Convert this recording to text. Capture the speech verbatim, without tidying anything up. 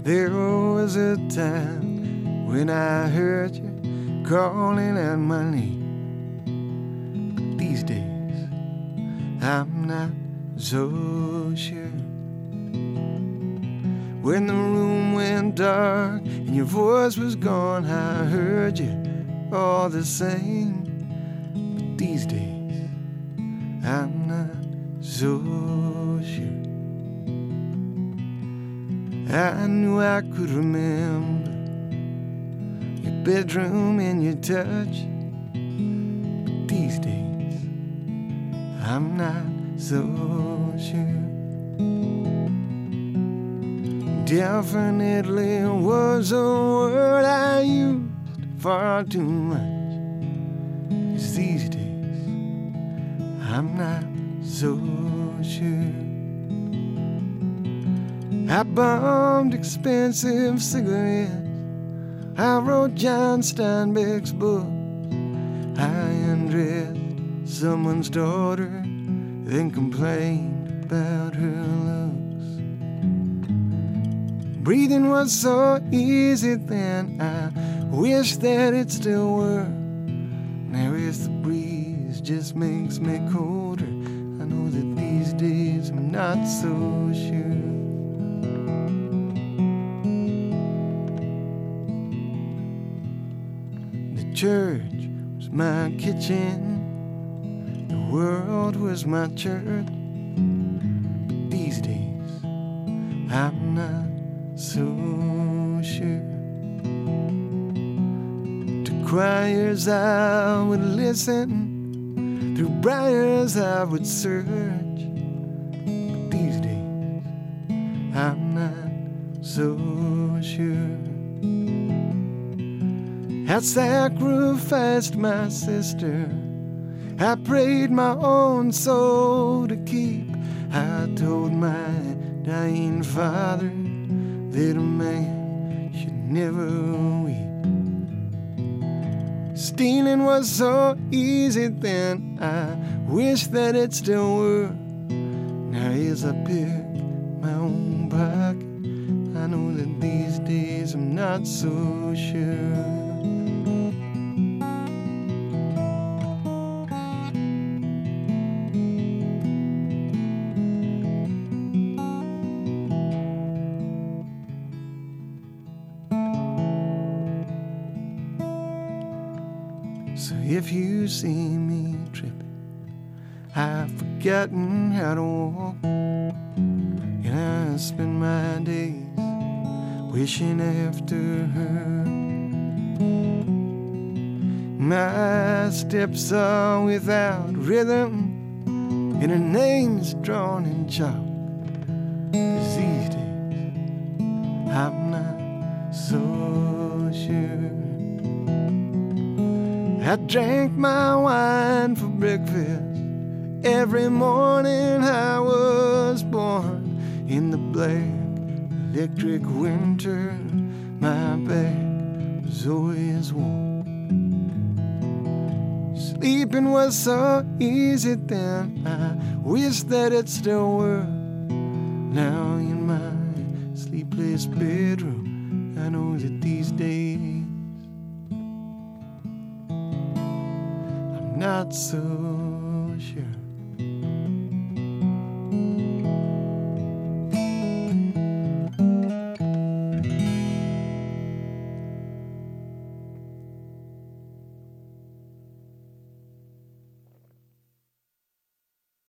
There was a time when I heard you calling out my name. But these days, I'm not so sure. When the room went dark and your voice was gone, I heard you all the same. But these days, I'm not so sure. I knew I could remember your bedroom and your touch. But these days, I'm not so sure. Definitely was a word I used far too much. 'Cause these days, I'm not so sure. I bummed expensive cigarettes, I wrote John Steinbeck's book, I undressed someone's daughter, then complained about her looks. Breathing was so easy then, I wish that it still were. Now if the breeze just makes me colder, I know that these days I'm not so sure. The church was my kitchen, the world was my church. But these days, I'm not so sure. To choirs I would listen, through briars I would search. But these days, I'm not so sure. I sacrificed my sister, I prayed my own soul to keep. I told my dying father that a man should never weep. Stealing was so easy then, I wish that it still were. Now as I pick my own pocket, I know that these days I'm not so sure. So if you see me tripping, I've forgotten how to walk, and I spend my days wishing after her. My steps are without rhythm, and her name's drawn in chalk. 'Cause these days, I'm not so sure. I drank my wine for breakfast every morning I was born. In the black electric winter, my back was always warm. Sleeping was so easy then, I wish that it still were. Now in my sleepless bedroom, I know that these days not so sure.